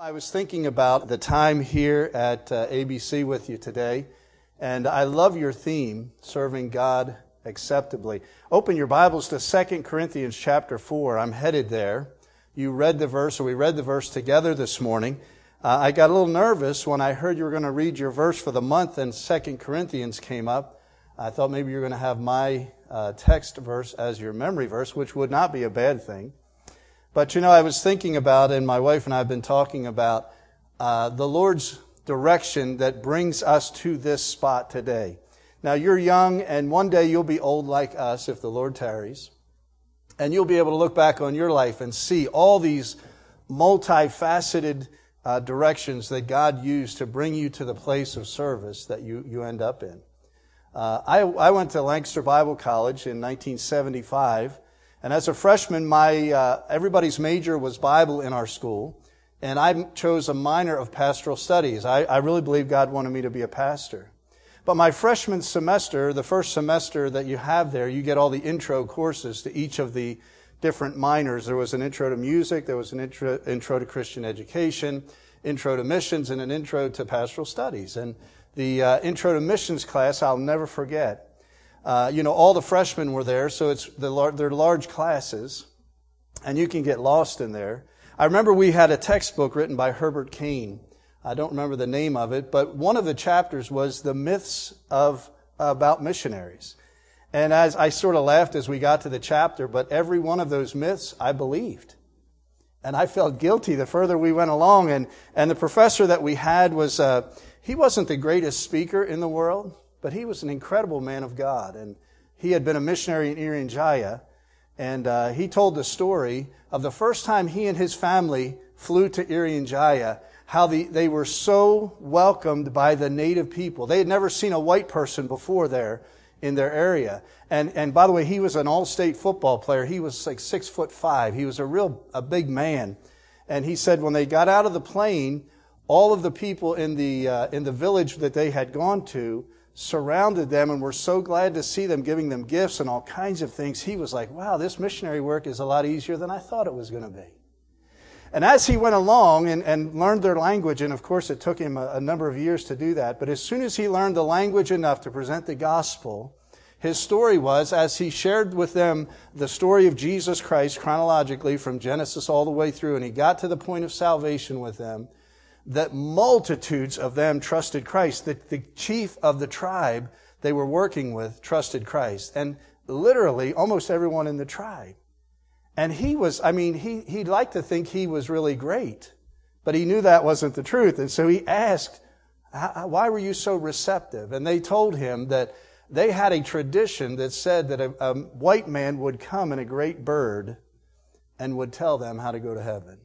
I was thinking about the time here at ABC with you today, and I love your theme, Serving God Acceptably. Open your Bibles to 2 Corinthians chapter 4. I'm headed there. You read the verse, or we read the verse together this morning. I got a little nervous when I heard you were going to read your verse for the month and 2 Corinthians came up. I thought maybe you were going to have my text verse as your memory verse, which would not be a bad thing. But I was thinking about, and my wife and I have been talking about, the Lord's direction that brings us to this spot today. Now, you're young, and one day you'll be old like us if the Lord tarries. And you'll be able to look back on your life and see all these multifaceted directions that God used to bring you to the place of service that you end up in. I went to Lancaster Bible College in 1975. And as a freshman, everybody's major was Bible in our school, and I chose a minor of pastoral studies. I really believe God wanted me to be a pastor. But my freshman semester, the first semester that you have there, you get all the intro courses to each of the different minors. There was an intro to music, there was an intro to Christian education, intro to missions, and an intro to pastoral studies. And the intro to missions class, I'll never forget. All the freshmen were there, so they're large classes, and you can get lost in there. I remember we had a textbook written by Herbert Kane. I don't remember the name of it, but one of the chapters was the myths about missionaries. And as I sort of laughed as we got to the chapter, but every one of those myths I believed. And I felt guilty the further we went along. And the professor that we had he wasn't the greatest speaker in the world, but he was an incredible man of God, and he had been a missionary in Irian Jaya, and he told the story of the first time he and his family flew to Irian Jaya, how they were so welcomed by the native people. They had never seen a white person before there in their area. And by the way, he was an all-state football player. He was like 6'5". He was a big man. And he said when they got out of the plane, all of the people in the village that they had gone to surrounded them and were so glad to see them, giving them gifts and all kinds of things. He was like, wow, this missionary work is a lot easier than I thought it was going to be. And as he went along and learned their language, and of course it took him a number of years to do that, but as soon as he learned the language enough to present the gospel, his story was, as he shared with them the story of Jesus Christ chronologically from Genesis all the way through, and he got to the point of salvation with them, that multitudes of them trusted Christ. The chief of the tribe they were working with trusted Christ. And literally almost everyone in the tribe. And he'd like to think he was really great. But he knew that wasn't the truth. And so he asked, why were you so receptive? And they told him that they had a tradition that said that a white man would come in a great bird and would tell them how to go to heaven.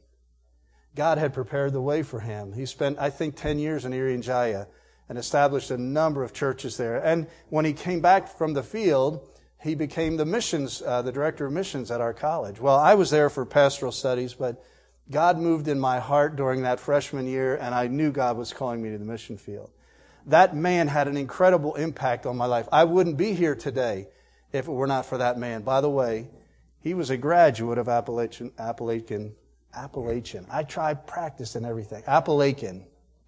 God had prepared the way for him. He spent, 10 years in Irian Jaya and established a number of churches there. And when he came back from the field, he became the director of missions at our college. Well, I was there for pastoral studies, but God moved in my heart during that freshman year, and I knew God was calling me to the mission field. That man had an incredible impact on my life. I wouldn't be here today if it were not for that man. By the way, he was a graduate of Appalachian. I tried practicing everything. Appalachian.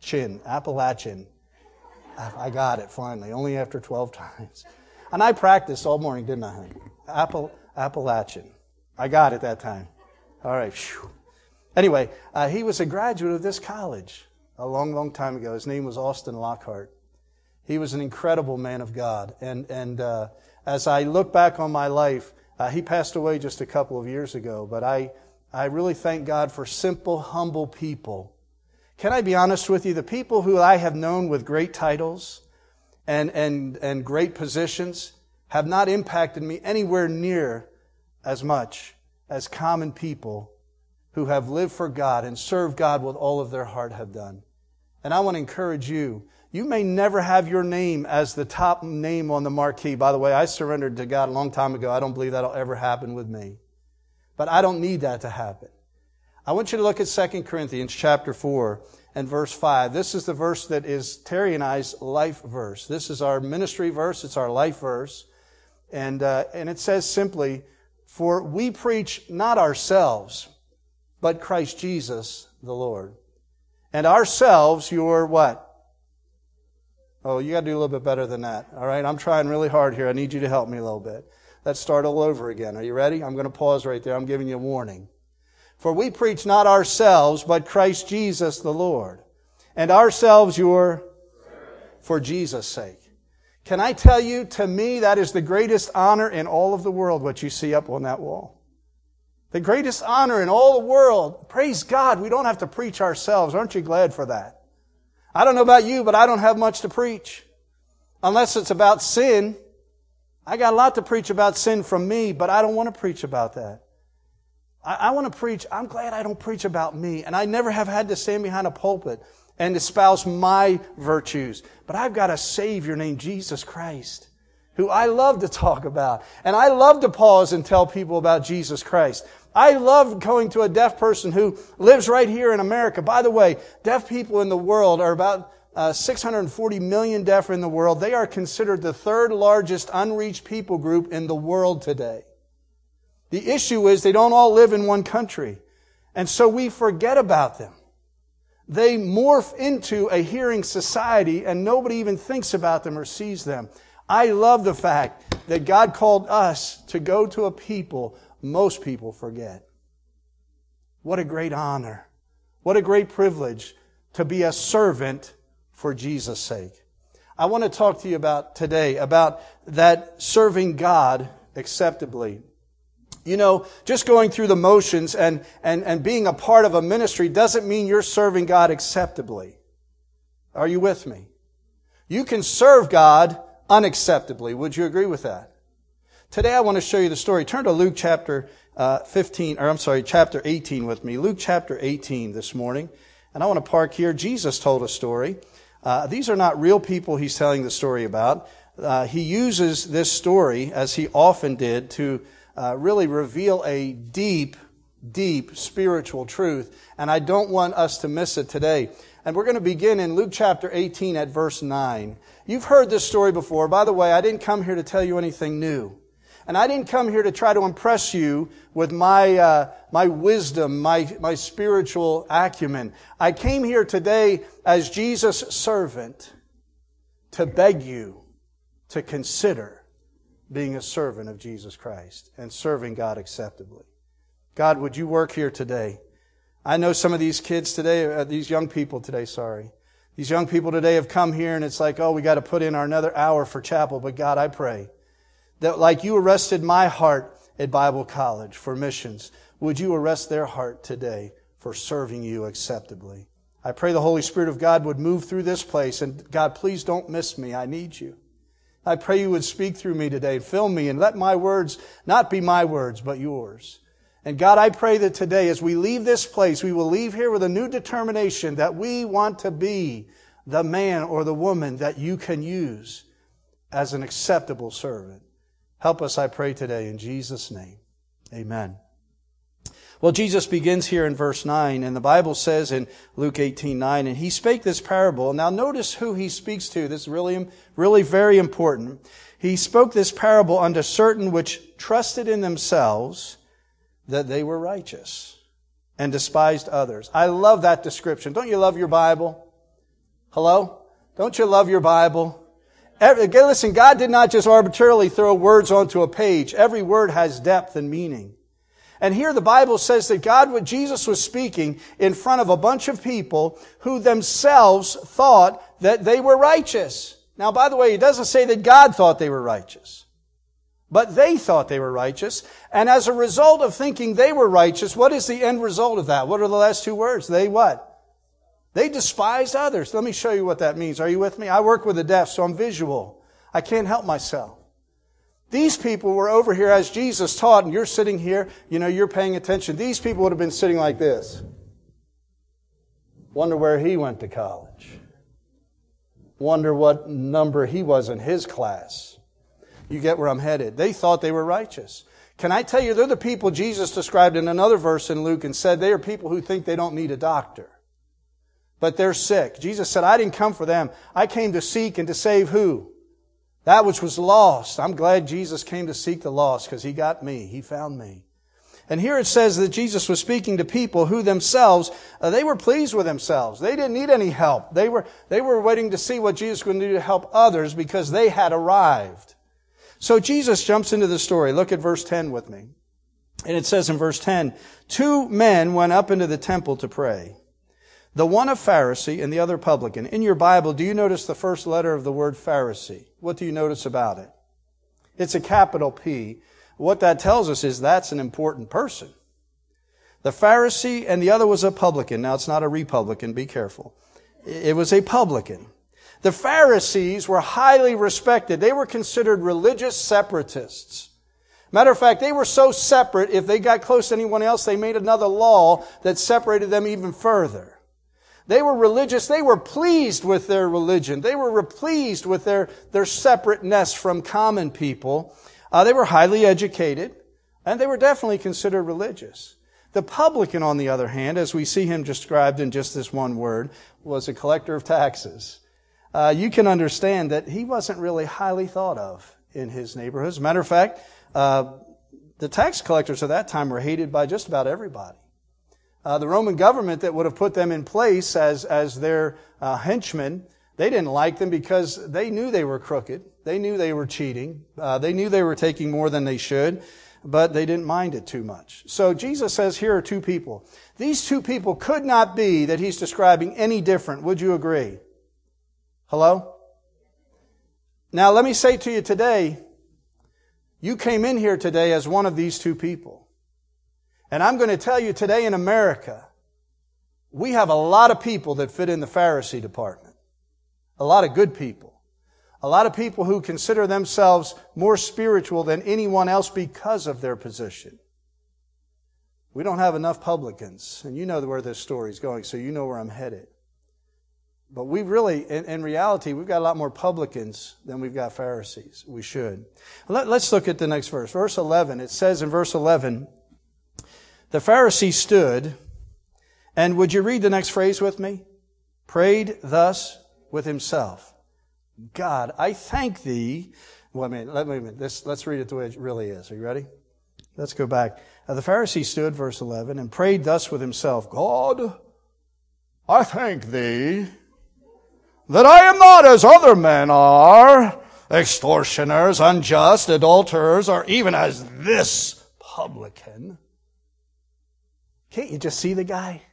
I got it finally, only after 12 times. And I practiced all morning, didn't I, honey? Appalachian. I got it that time. All right. Whew. Anyway, he was a graduate of this college a long, long time ago. His name was Austin Lockhart. He was an incredible man of God. And as I look back on my life, he passed away just a couple of years ago, but I really thank God for simple, humble people. Can I be honest with you? The people who I have known with great titles and great positions have not impacted me anywhere near as much as common people who have lived for God and served God with all of their heart have done. And I want to encourage you. You may never have your name as the top name on the marquee. By the way, I surrendered to God a long time ago. I don't believe that'll ever happen with me. But I don't need that to happen. I want you to look at 2 Corinthians chapter 4 and verse 5. This is the verse that is Terry and I's life verse. This is our ministry verse. It's our life verse. And it says simply, "For we preach not ourselves, but Christ Jesus the Lord, And ourselves your what? Oh, you got to do a little bit better than that. All right, I'm trying really hard here. I need you to help me a little bit. Let's start all over again. Are you ready? I'm going to pause right there. I'm giving you a warning. For we preach not ourselves, but Christ Jesus the Lord. And ourselves your for Jesus' sake. Can I tell you, to me, that is the greatest honor in all of the world, what you see up on that wall. The greatest honor in all the world. Praise God, we don't have to preach ourselves. Aren't you glad for that? I don't know about you, but I don't have much to preach. Unless it's about sin. I got a lot to preach about sin from me, but I don't want to preach about that. I want to preach, I'm glad I don't preach about me. And I never have had to stand behind a pulpit and espouse my virtues. But I've got a Savior named Jesus Christ, who I love to talk about. And I love to pause and tell people about Jesus Christ. I love going to a deaf person who lives right here in America. By the way, deaf people in the world are about 640 million deaf in the world. They are considered the third largest unreached people group in the world today. The issue is they don't all live in one country. And so we forget about them. They morph into a hearing society and nobody even thinks about them or sees them. I love the fact that God called us to go to a people most people forget. What a great honor. What a great privilege to be a servant for Jesus' sake. I want to talk to you today about that serving God acceptably. You know, just going through the motions and being a part of a ministry doesn't mean you're serving God acceptably. Are you with me? You can serve God unacceptably. Would you agree with that? Today I want to show you the story. Turn to Luke chapter 18 with me. Luke chapter 18 this morning. And I want to park here. Jesus told a story. These are not real people he's telling the story about. He uses this story, as he often did, to really reveal a deep, deep spiritual truth. And I don't want us to miss it today. And we're going to begin in Luke chapter 18 at verse 9. You've heard this story before. By the way, I didn't come here to tell you anything new. And I didn't come here to try to impress you with my wisdom, my spiritual acumen. I came here today as Jesus' servant to beg you to consider being a servant of Jesus Christ and serving God acceptably. God, would you work here today? I know some of these kids today, these young people today have come here and it's like, oh, we got to put in another hour for chapel. But God, I pray that like you arrested my heart at Bible college for missions, would you arrest their heart today for serving you acceptably? I pray the Holy Spirit of God would move through this place. And God, please don't miss me. I need you. I pray you would speak through me today, fill me, and let my words not be my words, but yours. And God, I pray that today as we leave this place, we will leave here with a new determination that we want to be the man or the woman that you can use as an acceptable servant. Help us, I pray today, in Jesus' name. Amen. Well, Jesus begins here in verse 9, and the Bible says in Luke 18:9, and he spake this parable. Now notice who he speaks to. This is really very important. He spoke this parable unto certain which trusted in themselves that they were righteous and despised others. I love that description. Don't you love your Bible? Hello? Don't you love your Bible? Listen, God did not just arbitrarily throw words onto a page. Every word has depth and meaning. And here the Bible says that Jesus was speaking in front of a bunch of people who themselves thought that they were righteous. Now, by the way, it doesn't say that God thought they were righteous. But they thought they were righteous. And as a result of thinking they were righteous, what is the end result of that? What are the last two words? They what? They despised others. Let me show you what that means. Are you with me? I work with the deaf, so I'm visual. I can't help myself. These people were over here as Jesus taught, and you're sitting here, you're paying attention. These people would have been sitting like this. Wonder where he went to college. Wonder what number he was in his class. You get where I'm headed. They thought they were righteous. Can I tell you, they're the people Jesus described in another verse in Luke and said they are people who think they don't need a doctor. But they're sick. Jesus said, I didn't come for them. I came to seek and to save who? That which was lost. I'm glad Jesus came to seek the lost because he got me. He found me. And here it says that Jesus was speaking to people who themselves, they were pleased with themselves. They didn't need any help. They were waiting to see what Jesus would do to help others because they had arrived. So Jesus jumps into the story. Look at verse 10 with me. And it says in verse 10, 2 men went up into the temple to pray. The one a Pharisee and the other publican. In your Bible, do you notice the first letter of the word Pharisee? What do you notice about it? It's a capital P. What that tells us is that's an important person. The Pharisee and the other was a publican. Now, it's not a Republican. Be careful. It was a publican. The Pharisees were highly respected. They were considered religious separatists. Matter of fact, they were so separate, if they got close to anyone else, they made another law that separated them even further. They were religious. They were pleased with their religion. They were pleased with their separateness from common people. They were highly educated, and they were definitely considered religious. The publican, on the other hand, as we see him described in just this one word, was a collector of taxes. You can understand that he wasn't really highly thought of in his neighborhood. As a matter of fact, the tax collectors of that time were hated by just about everybody. The Roman government that would have put them in place as their henchmen, they didn't like them because they knew they were crooked. They knew they were cheating. They knew they were taking more than they should, but they didn't mind it too much. So Jesus says here are 2 people. These 2 people could not be that he's describing any different. Would you agree? Hello? Now let me say to you today, you came in here today as one of these 2 people. And I'm going to tell you today in America, we have a lot of people that fit in the Pharisee department. A lot of good people. A lot of people who consider themselves more spiritual than anyone else because of their position. We don't have enough publicans. And you know where this story is going, so you know where I'm headed. But we really, in reality, we've got a lot more publicans than we've got Pharisees. We should. Let's look at the next verse. Verse 11, it says in verse 11, the Pharisee stood, and would you read the next phrase with me? Prayed thus with himself. God, I thank thee. Well, let's read it the way it really is. Are you ready? Let's go back. The Pharisee stood, verse 11, and prayed thus with himself. God, I thank thee that I am not as other men are, extortioners, unjust, adulterers, or even as this publican. Can't you just see the guy?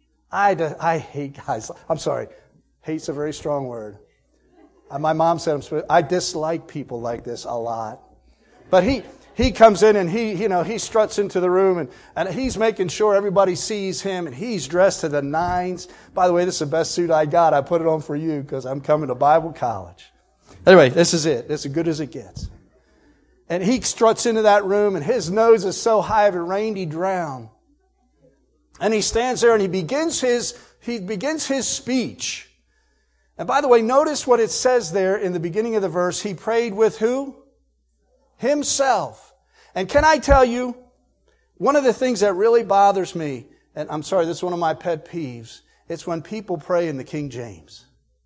I hate guys. I'm sorry. Hate's a very strong word. My mom said I dislike people like this a lot. But he comes in and he struts into the room and he's making sure everybody sees him and he's dressed to the nines. By the way, this is the best suit I got. I put it on for you because I'm coming to Bible college. Anyway, this is it. This is as good as it gets. And he struts into that room and his nose is so high if it rained, he'd drown. And he stands there and he begins his speech. And by the way, notice what it says there in the beginning of the verse. He prayed with who? Himself. And can I tell you, one of the things that really bothers me, and I'm sorry, this is one of my pet peeves, it's when people pray in the King James.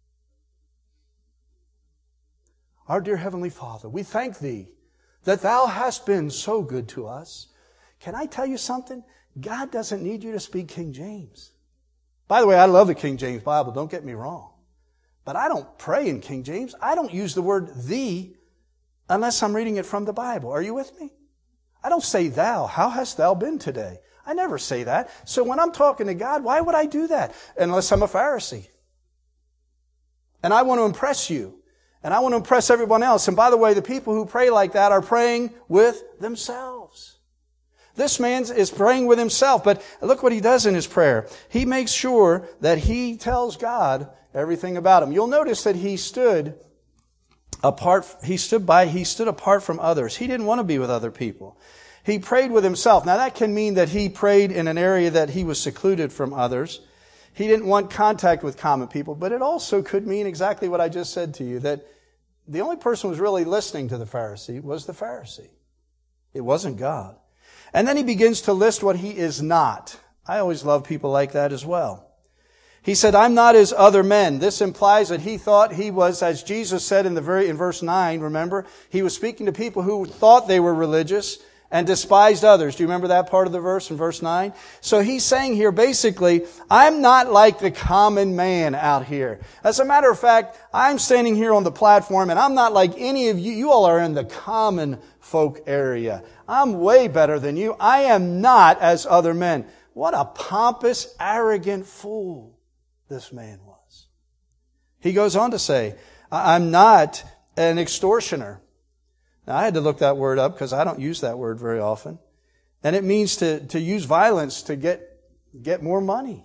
Our dear Heavenly Father, we thank Thee that Thou hast been so good to us. Can I tell you something? God doesn't need you to speak King James. By the way, I love the King James Bible, don't get me wrong. But I don't pray in King James. I don't use the word thee unless I'm reading it from the Bible. Are you with me? I don't say thou. How hast thou been today? I never say that. So when I'm talking to God, why would I do that? Unless I'm a Pharisee. And I want to impress you. And I want to impress everyone else. And by the way, the people who pray like that are praying with themselves. This man is praying with himself, but look what he does in his prayer. He makes sure that he tells God everything about him. You'll notice that he stood apart from others. He didn't want to be with other people. He prayed with himself. Now that can mean that he prayed in an area that he was secluded from others. He didn't want contact with common people, but it also could mean exactly what I just said to you, that the only person who was really listening to the Pharisee was the Pharisee. It wasn't God. And then he begins to list what he is not. I always love people like that as well. He said, I'm not as other men. This implies that he thought he was, as Jesus said in verse 9, remember, he was speaking to people who thought they were religious, and despised others. Do you remember that part of the verse in verse 9? So he's saying here basically, I'm not like the common man out here. As a matter of fact, I'm standing here on the platform and I'm not like any of you. You all are in the common folk area. I'm way better than you. I am not as other men. What a pompous, arrogant fool this man was. He goes on to say, I'm not an extortioner. Now, I had to look that word up because I don't use that word very often. And it means to use violence to get more money.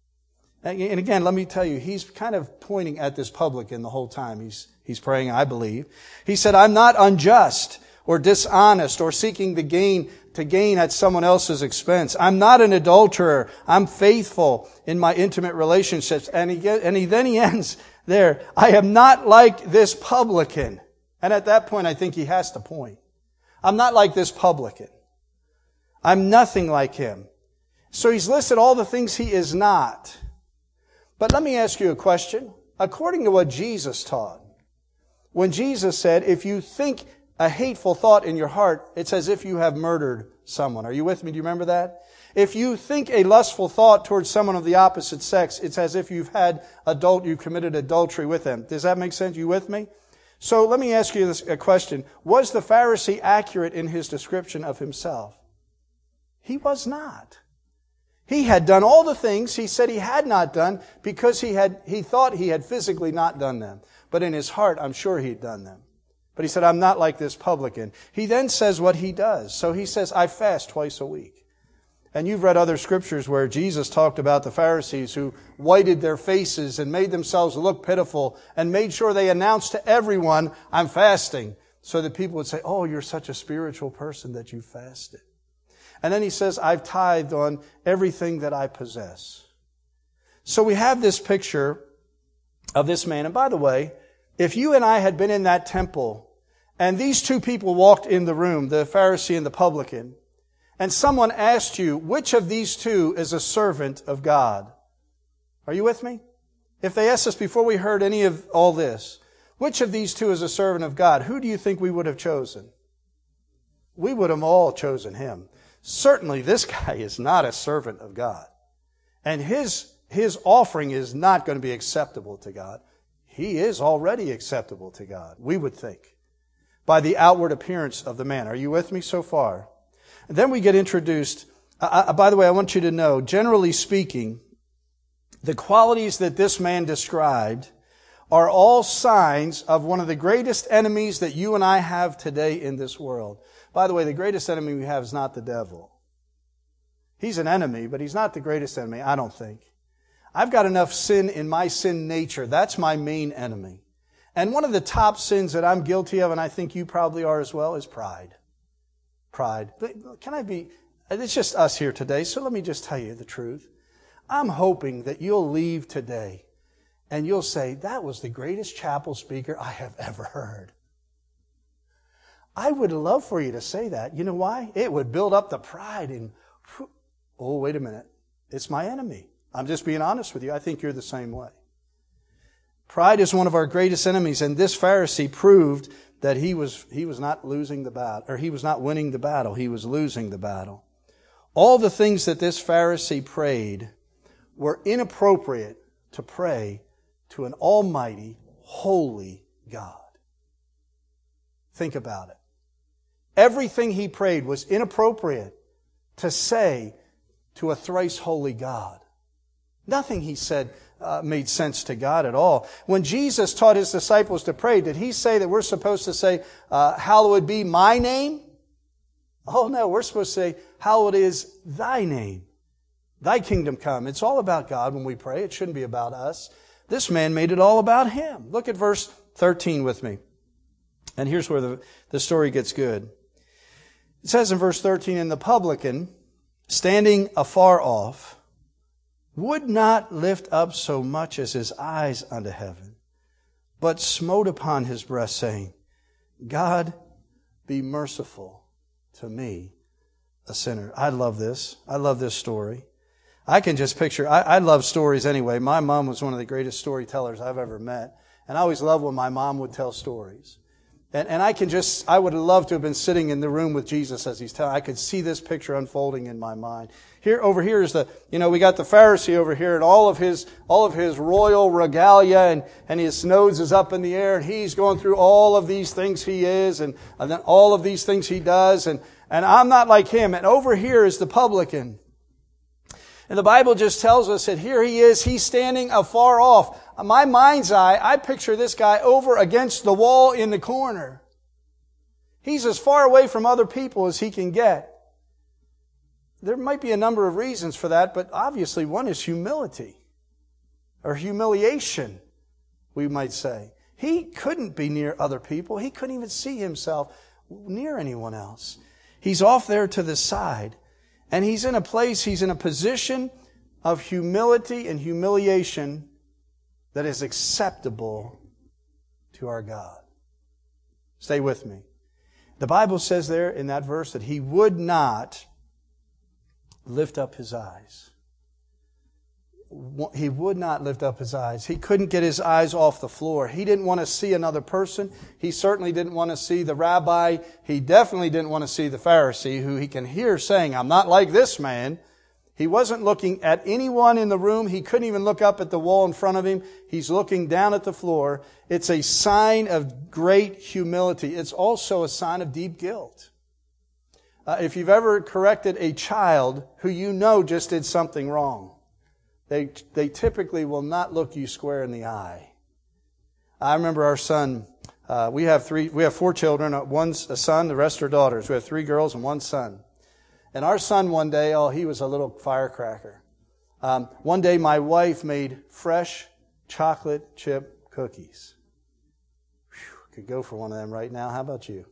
And again, let me tell you, he's kind of pointing at this publican the whole time he's praying, I believe. He said, I'm not unjust or dishonest or seeking to gain at someone else's expense. I'm not an adulterer. I'm faithful in my intimate relationships. And then he ends there. I am not like this publican. And at that point, I think he has to point. I'm not like this publican. I'm nothing like him. So he's listed all the things he is not. But let me ask you a question. According to what Jesus taught, when Jesus said, if you think a hateful thought in your heart, it's as if you have murdered someone. Are you with me? Do you remember that? If you think a lustful thought towards someone of the opposite sex, it's as if you've committed adultery with them. Does that make sense? You with me? So let me ask you a question. Was the Pharisee accurate in his description of himself? He was not. He had done all the things he said he had not done because he thought he had physically not done them. But in his heart, I'm sure he'd done them. But he said, I'm not like this publican. He then says what he does. So he says, I fast twice a week. And you've read other scriptures where Jesus talked about the Pharisees who whited their faces and made themselves look pitiful and made sure they announced to everyone, I'm fasting, so that people would say, oh, you're such a spiritual person that you fasted. And then he says, I've tithed on everything that I possess. So we have this picture of this man. And by the way, if you and I had been in that temple and these two people walked in the room, the Pharisee and the publican, and someone asked you, which of these two is a servant of God? Are you with me? If they asked us before we heard any of all this, which of these two is a servant of God? Who do you think we would have chosen? We would have all chosen him. Certainly this guy is not a servant of God. And his offering is not going to be acceptable to God. He is already acceptable to God, we would think, by the outward appearance of the man. Are you with me so far? And then we get introduced. By the way, I want you to know, generally speaking, the qualities that this man described are all signs of one of the greatest enemies that you and I have today in this world. By the way, the greatest enemy we have is not the devil. He's an enemy, but he's not the greatest enemy, I don't think. I've got enough sin in my sin nature. That's my main enemy. And one of the top sins that I'm guilty of, and I think you probably are as well, is pride. Pride. It's just us here today, so let me just tell you the truth. I'm hoping that you'll leave today and you'll say, that was the greatest chapel speaker I have ever heard. I would love for you to say that. You know why? It would build up the pride in, oh, wait a minute. It's my enemy. I'm just being honest with you. I think you're the same way. Pride is one of our greatest enemies, and this Pharisee proved that he was not losing the battle, or he was not winning the battle. He was losing the battle. All the things that this Pharisee prayed were inappropriate to pray to an almighty, holy God. Think about it. Everything he prayed was inappropriate to say to a thrice holy God. Nothing he said made sense to God at all. When Jesus taught his disciples to pray, did he say that we're supposed to say, hallowed be my name? Oh no, we're supposed to say, hallowed is thy name. Thy kingdom come. It's all about God when we pray. It shouldn't be about us. This man made it all about him. Look at verse 13 with me. And here's where the story gets good. It says in verse 13, and the publican, standing afar off, would not lift up so much as his eyes unto heaven, but smote upon his breast, saying, God, be merciful to me, a sinner. I love this. I love this story. I can just picture, I love stories anyway. My mom was one of the greatest storytellers I've ever met. And I always loved when my mom would tell stories. And I would love to have been sitting in the room with Jesus as he's telling. I could see this picture unfolding in my mind. Over here is we got the Pharisee over here and all of his royal regalia and his nose is up in the air and he's going through all of these things he is and then all of these things he does and I'm not like him. And over here is the publican. And the Bible just tells us that here he is, he's standing afar off. My mind's eye, I picture this guy over against the wall in the corner. He's as far away from other people as he can get. There might be a number of reasons for that, but obviously one is humility. Or humiliation, we might say. He couldn't be near other people. He couldn't even see himself near anyone else. He's off there to the side. And he's in a position of humility and humiliation that is acceptable to our God. Stay with me. The Bible says there in that verse that he would not lift up his eyes. He would not lift up his eyes. He couldn't get his eyes off the floor. He didn't want to see another person. He certainly didn't want to see the rabbi. He definitely didn't want to see the Pharisee, who he can hear saying, I'm not like this man. He wasn't looking at anyone in the room. He couldn't even look up at the wall in front of him. He's looking down at the floor. It's a sign of great humility. It's also a sign of deep guilt. If you've ever corrected a child who you know just did something wrong, they typically will not look you square in the eye. I remember our son, we have 4 children. One's a son, the rest are daughters. We have 3 girls and 1 son. And our son one day, he was a little firecracker. One day my wife made fresh chocolate chip cookies. Whew, could go for one of them right now. How about you?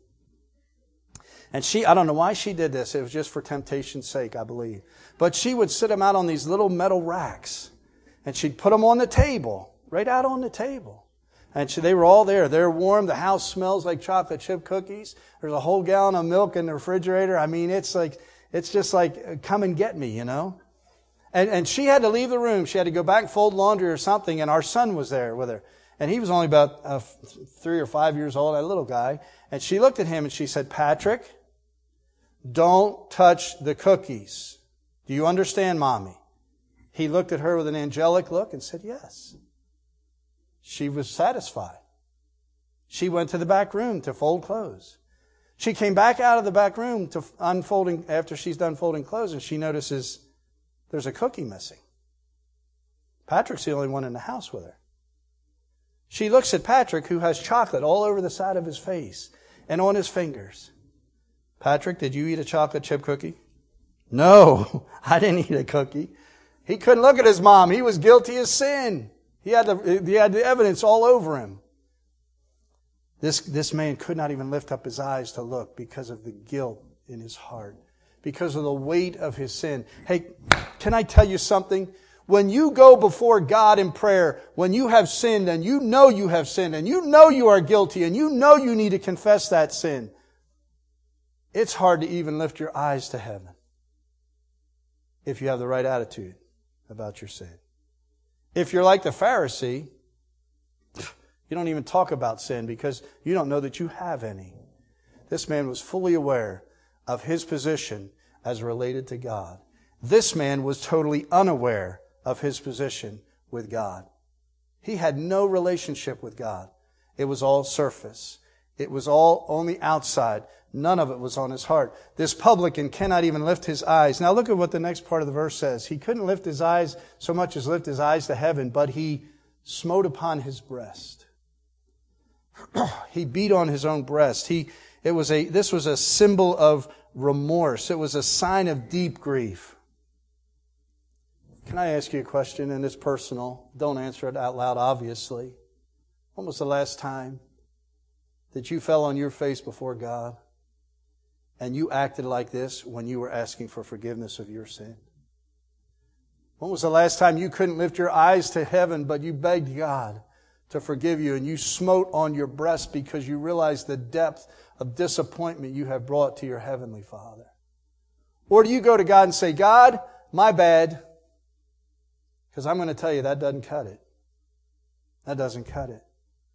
And I don't know why she did this. It was just for temptation's sake, I believe. But she would sit them out on these little metal racks. And she'd put them on the table, right out on the table. And they were all there. They're warm. The house smells like chocolate chip cookies. There's a whole gallon of milk in the refrigerator. I mean, it's just like, come and get me, you know. And she had to leave the room. She had to go back and fold laundry or something. And our son was there with her. And he was only about 3 or 5 years old, a little guy. And she looked at him and she said, Patrick, don't touch the cookies. Do you understand, Mommy? He looked at her with an angelic look and said, yes. She was satisfied. She went to the back room to fold clothes. She came back out of the back room to unfolding after she's done folding clothes, and she notices there's a cookie missing. Patrick's the only one in the house with her. She looks at Patrick, who has chocolate all over the side of his face and on his fingers. Patrick, did you eat a chocolate chip cookie? No, I didn't eat a cookie. He couldn't look at his mom. He was guilty of sin. He had the evidence all over him. This man could not even lift up his eyes to look because of the guilt in his heart, because of the weight of his sin. Hey, can I tell you something? When you go before God in prayer, when you have sinned and you know you have sinned and you know you are guilty and you know you need to confess that sin, it's hard to even lift your eyes to heaven if you have the right attitude about your sin. If you're like the Pharisee, you don't even talk about sin because you don't know that you have any. This man was fully aware of his position as related to God. This man was totally unaware of his position with God. He had no relationship with God. It was all surface. It was all on the outside. None of it was on his heart. This publican cannot even lift his eyes. Now look at what the next part of the verse says. He couldn't lift his eyes so much as lift his eyes to heaven, but he smote upon his breast. He beat on his own breast. This was a symbol of remorse. It was a sign of deep grief. Can I ask you a question? And it's personal. Don't answer it out loud, obviously. When was the last time that you fell on your face before God and you acted like this when you were asking for forgiveness of your sin? When was the last time you couldn't lift your eyes to heaven, but you begged God to forgive you and you smote on your breast because you realized the depth of disappointment you have brought to your Heavenly Father? Or do you go to God and say, God, my bad? Because I'm going to tell you, that doesn't cut it. That doesn't cut it.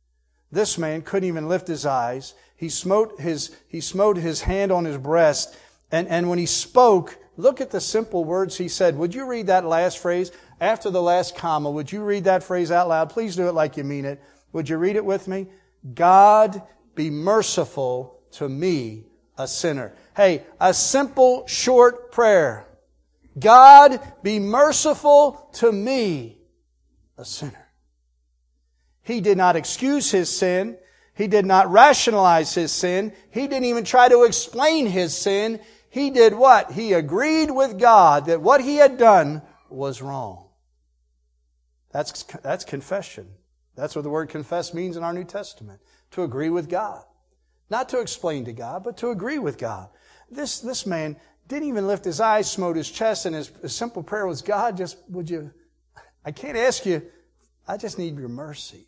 This man couldn't even lift his eyes. He smote his hand on his breast. And when he spoke, look at the simple words he said. Would you read that last phrase? After the last comma, would you read that phrase out loud? Please do it like you mean it. Would you read it with me? God, be merciful to me, a sinner. Hey, a simple, short prayer. God, be merciful to me, a sinner. He did not excuse his sin. He did not rationalize his sin. He didn't even try to explain his sin. He did what? He agreed with God that what he had done was wrong. That's confession. That's what the word confess means in our New Testament. To agree with God. Not to explain to God, but to agree with God. This man didn't even lift his eyes, smote his chest, and his simple prayer was, God, I can't ask you, I just need your mercy.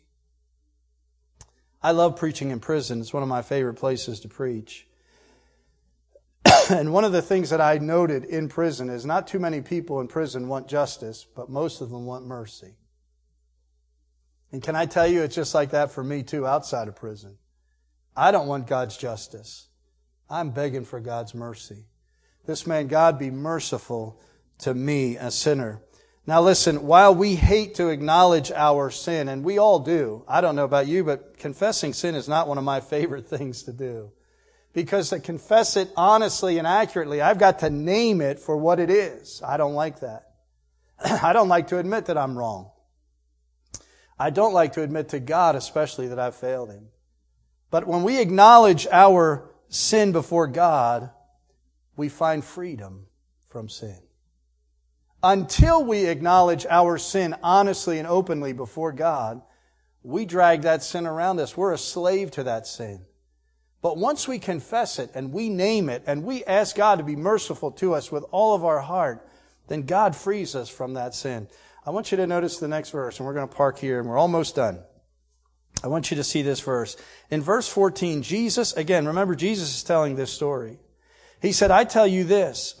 I love preaching in prison. It's one of my favorite places to preach. And one of the things that I noted in prison is not too many people in prison want justice, but most of them want mercy. And can I tell you, it's just like that for me too, outside of prison. I don't want God's justice. I'm begging for God's mercy. This man, God, be merciful to me, a sinner. Now listen, while we hate to acknowledge our sin, and we all do, I don't know about you, but confessing sin is not one of my favorite things to do. Because to confess it honestly and accurately, I've got to name it for what it is. I don't like that. I don't like to admit that I'm wrong. I don't like to admit to God especially that I've failed Him. But when we acknowledge our sin before God, we find freedom from sin. Until we acknowledge our sin honestly and openly before God, we drag that sin around us. We're a slave to that sin. But once we confess it and we name it and we ask God to be merciful to us with all of our heart, then God frees us from that sin. I want you to notice the next verse, and we're going to park here, and we're almost done. I want you to see this verse. In verse 14, Jesus, again, remember Jesus is telling this story. He said, I tell you, this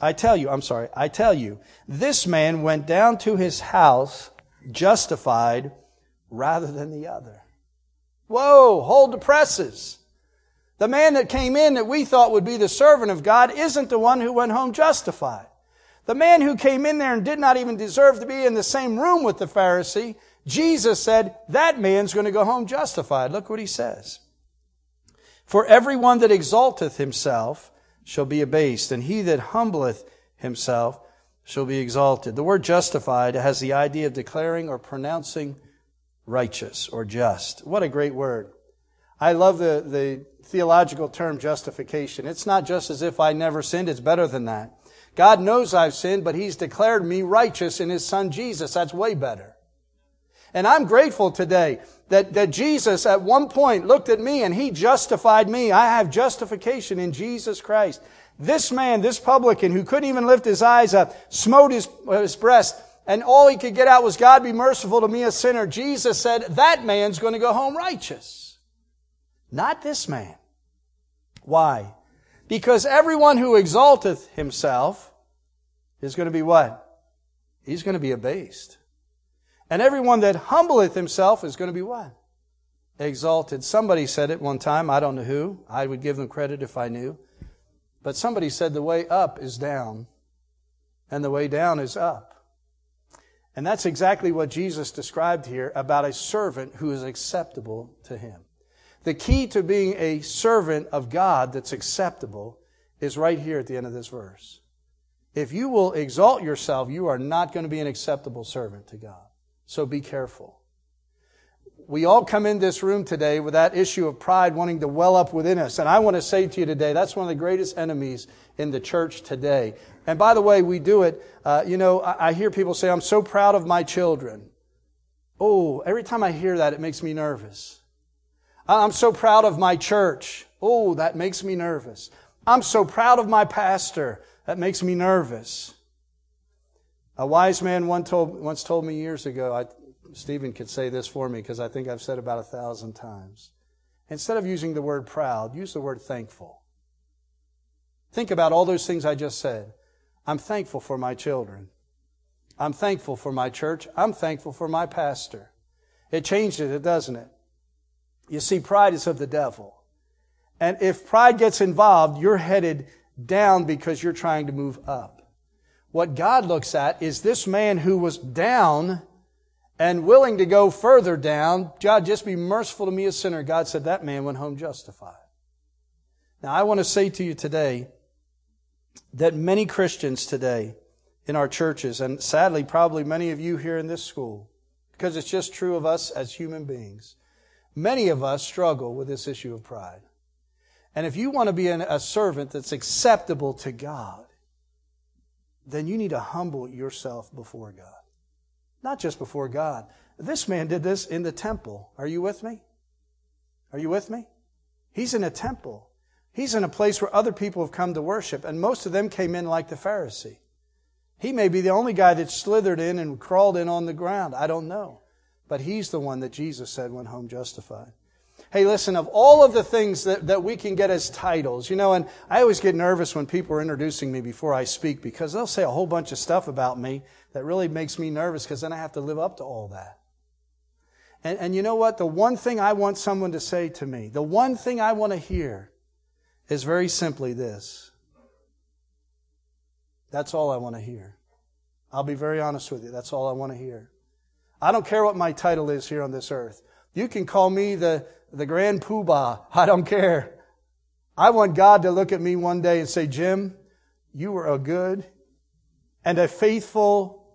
man went down to his house justified rather than the other. Whoa, hold the presses. The man that came in that we thought would be the servant of God isn't the one who went home justified. The man who came in there and did not even deserve to be in the same room with the Pharisee, Jesus said, that man's going to go home justified. Look what He says. For everyone that exalteth himself shall be abased, and he that humbleth himself shall be exalted. The word justified has the idea of declaring or pronouncing righteous or just. What a great word. I love the theological term justification. It's not just as if I never sinned. It's better than that. God knows I've sinned, but He's declared me righteous in His Son Jesus. That's way better. And I'm grateful today that Jesus at one point looked at me and He justified me. I have justification in Jesus Christ. This man, this publican who couldn't even lift his eyes up, smote his breast, and all he could get out was, God, be merciful to me, a sinner. Jesus said, that man's going to go home righteous. Not this man. Why? Because everyone who exalteth himself is going to be what? He's going to be abased. And everyone that humbleth himself is going to be what? Exalted. Somebody said it one time. I don't know who. I would give them credit if I knew. But somebody said the way up is down and the way down is up. And that's exactly what Jesus described here about a servant who is acceptable to Him. The key to being a servant of God that's acceptable is right here at the end of this verse. If you will exalt yourself, you are not going to be an acceptable servant to God. So be careful. We all come in this room today with that issue of pride wanting to well up within us. And I want to say to you today, that's one of the greatest enemies in the church today. And by the way, we do it. I hear people say, I'm so proud of my children. Oh, every time I hear that, it makes me nervous. I'm so proud of my church. Oh, that makes me nervous. I'm so proud of my pastor. That makes me nervous. A wise man once told me years ago, Stephen could say this for me because I think I've said about 1,000 times. Instead of using the word proud, use the word thankful. Think about all those things I just said. I'm thankful for my children. I'm thankful for my church. I'm thankful for my pastor. It changed it, doesn't it? You see, pride is of the devil. And if pride gets involved, you're headed down because you're trying to move up. What God looks at is this man who was down and willing to go further down. God, just be merciful to me, a sinner. God said that man went home justified. Now, I want to say to you today that many Christians today in our churches, and sadly probably many of you here in this school, because it's just true of us as human beings, many of us struggle with this issue of pride. And if you want to be a servant that's acceptable to God, then you need to humble yourself before God. Not just before God. This man did this in the temple. Are you with me? Are you with me? He's in a temple. He's in a place where other people have come to worship, and most of them came in like the Pharisee. He may be the only guy that slithered in and crawled in on the ground. I don't know. But he's the one that Jesus said went home justified. Hey, listen, of all of the things that we can get as titles, and I always get nervous when people are introducing me before I speak because they'll say a whole bunch of stuff about me that really makes me nervous because then I have to live up to all that. And you know what? The one thing I want someone to say to me, the one thing I want to hear is very simply this. That's all I want to hear. I'll be very honest with you. That's all I want to hear. I don't care what my title is here on this earth. You can call me the Grand Poobah. I don't care. I want God to look at me one day and say, Jim, you were a good and a faithful.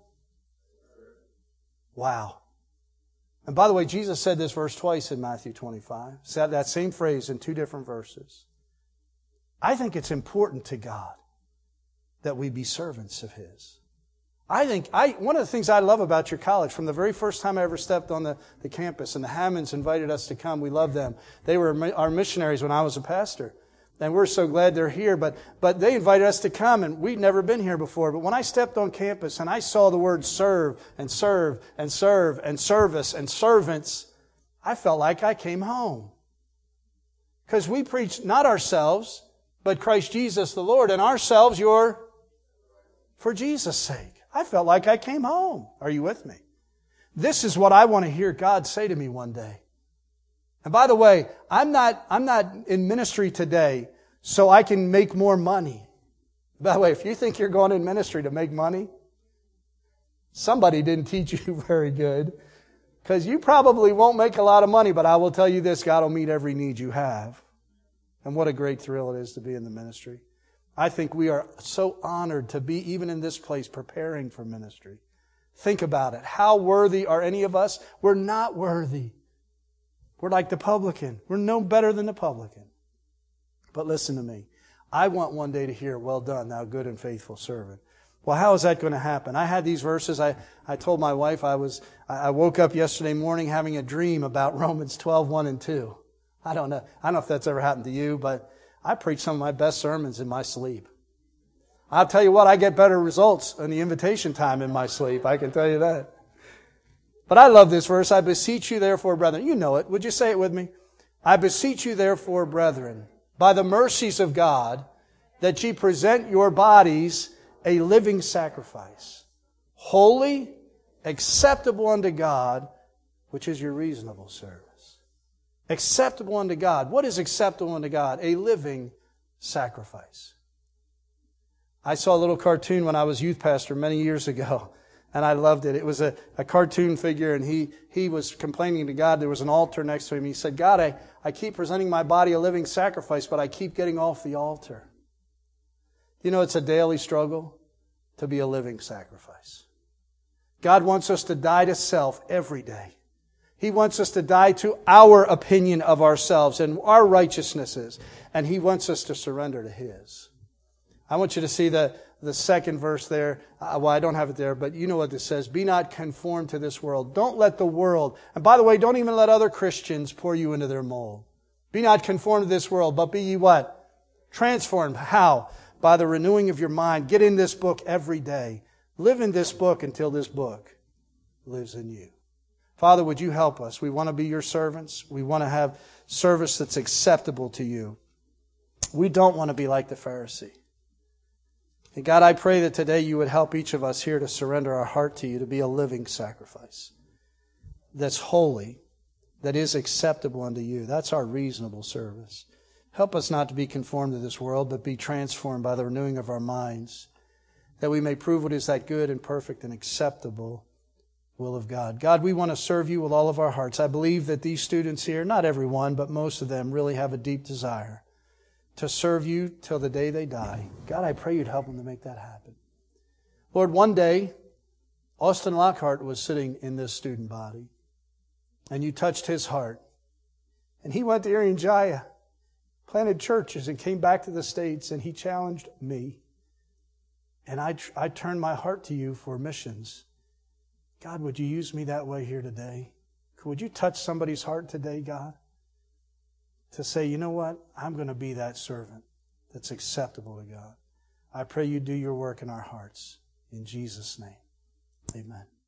Wow. And by the way, Jesus said this verse twice in Matthew 25. Said that same phrase in two different verses. I think it's important to God that we be servants of His. One of the things I love about your college, from the very first time I ever stepped on the campus, and the Hammonds invited us to come, we love them. They were our missionaries when I was a pastor. And we're so glad they're here, but they invited us to come, and we'd never been here before. But when I stepped on campus and I saw the word serve and serve and serve and service and servants, I felt like I came home. Because we preach not ourselves, but Christ Jesus the Lord, and ourselves you're for Jesus' sake. I felt like I came home. Are you with me? This is what I want to hear God say to me one day. And by the way, I'm not in ministry today so I can make more money. By the way, if you think you're going in ministry to make money, somebody didn't teach you very good. Because you probably won't make a lot of money, but I will tell you this, God will meet every need you have. And what a great thrill it is to be in the ministry. I think we are so honored to be even in this place preparing for ministry. Think about it. How worthy are any of us? We're not worthy. We're like the publican. We're no better than the publican. But listen to me. I want one day to hear, well done, thou good and faithful servant. Well, how is that going to happen? I had these verses. I told my wife I woke up yesterday morning having a dream about Romans 12:1 and 2. I don't know if that's ever happened to you, but I preach some of my best sermons in my sleep. I'll tell you what, I get better results in the invitation time in my sleep. I can tell you that. But I love this verse. I beseech you therefore, brethren. You know it. Would you say it with me? I beseech you therefore, brethren, by the mercies of God, that ye present your bodies a living sacrifice, holy, acceptable unto God, which is your reasonable service. Acceptable unto God. What is acceptable unto God? A living sacrifice. I saw a little cartoon when I was youth pastor many years ago, and I loved it. It was a cartoon figure, and he was complaining to God. There was an altar next to him. He said, God, I keep presenting my body a living sacrifice, but I keep getting off the altar. You know, it's a daily struggle to be a living sacrifice. God wants us to die to self every day. He wants us to die to our opinion of ourselves and our righteousnesses. And He wants us to surrender to His. I want you to see the second verse there. Well, I don't have it there, but you know what this says. Be not conformed to this world. Don't let the world, and by the way, don't even let other Christians pour you into their mold. Be not conformed to this world, but be ye what? Transformed. How? By the renewing of your mind. Get in this book every day. Live in this book until this book lives in you. Father, would you help us? We want to be your servants. We want to have service that's acceptable to you. We don't want to be like the Pharisee. And God, I pray that today you would help each of us here to surrender our heart to you, to be a living sacrifice that's holy, that is acceptable unto you. That's our reasonable service. Help us not to be conformed to this world, but be transformed by the renewing of our minds, that we may prove what is that good and perfect and acceptable will of God. God, we want to serve you with all of our hearts. I believe that these students here, not everyone, but most of them, really have a deep desire to serve you till the day they die. God, I pray you'd help them to make that happen. Lord, one day, Austin Lockhart was sitting in this student body, and you touched his heart. And he went to Irian Jaya, planted churches, and came back to the States, and he challenged me. And I turned my heart to you for missions. God, would you use me that way here today? Would you touch somebody's heart today, God? To say, you know what? I'm going to be that servant that's acceptable to God. I pray you do your work in our hearts. In Jesus' name, amen.